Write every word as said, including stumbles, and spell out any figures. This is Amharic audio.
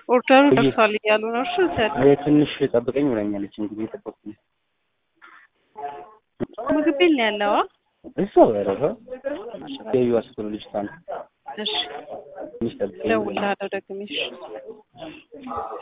ኦርደሩ ደርሷል እያሉ ነው። እሺ አይ ትንሽ ጠብቀኝ ብላኛለች። እንግዲህ ተጠብቀኝ ምግብ ቤት ነው ያለው። እዛው ያረጋ የዩ አስኮል ልጅ ታን እሺ ትንሽ ጠብቀኝ ደውላለሁ ደግሜ። እሺ